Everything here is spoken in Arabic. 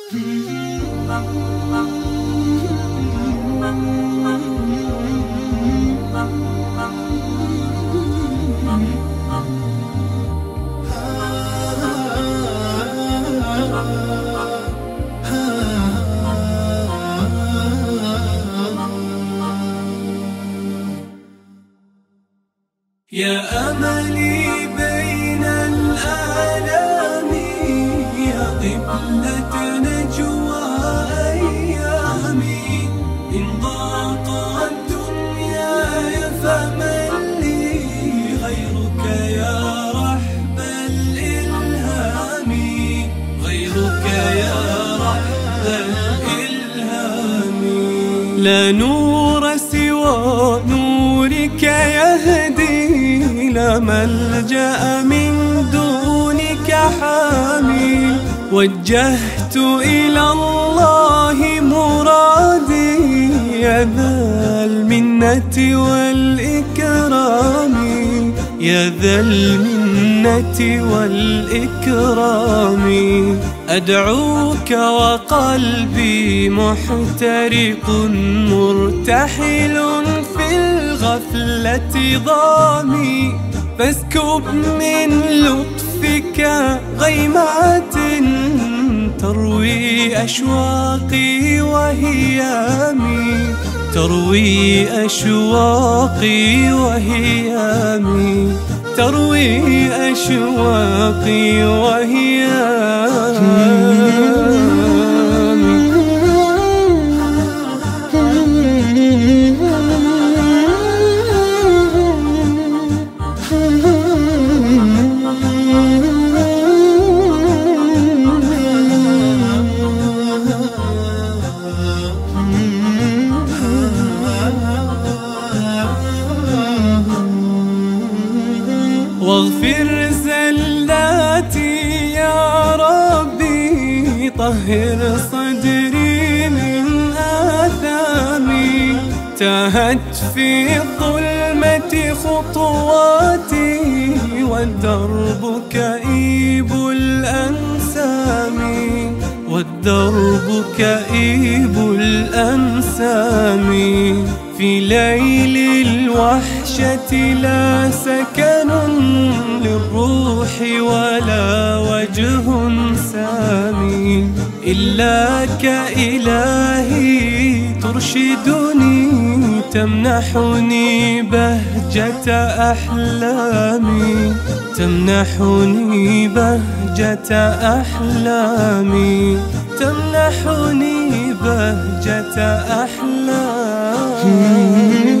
يا أملي بين الآلام، يا قبلة نجوى أيامي، إن ضاقت دنياي فمن لي غيرك يا رحب الإلهام، غيرك يا رحب الإلهام. لا نور سوى نورك يهدي، لا ملجأ من دونك حامي، وجهت إلى الله مرادي، يا ذا المنة والإكرام، يا ذا المنة والإكرام. أدعوك وقلبي محترق مرتحل في الغفلة ضامي، فاسكب من لطفك غيمات تروي أشواقي وهيامي، تروي أشواقي وهيامي، تروي أشواقي وهيامي. واغفر زلاتي يا ربي، طهر صدري من آثامي، تاهت في الظلمة خطواتي، والدرب كئيب الأنسام، والدرب كئيب الأنسام. في ليل الوحشة لا سكن للروح ولا وجه سامي، إلاك إلهي ترشدني، تمنحني بهجة أحلامي، تمنحني بهجة أحلامي، تمنحني بهجة أحلامي.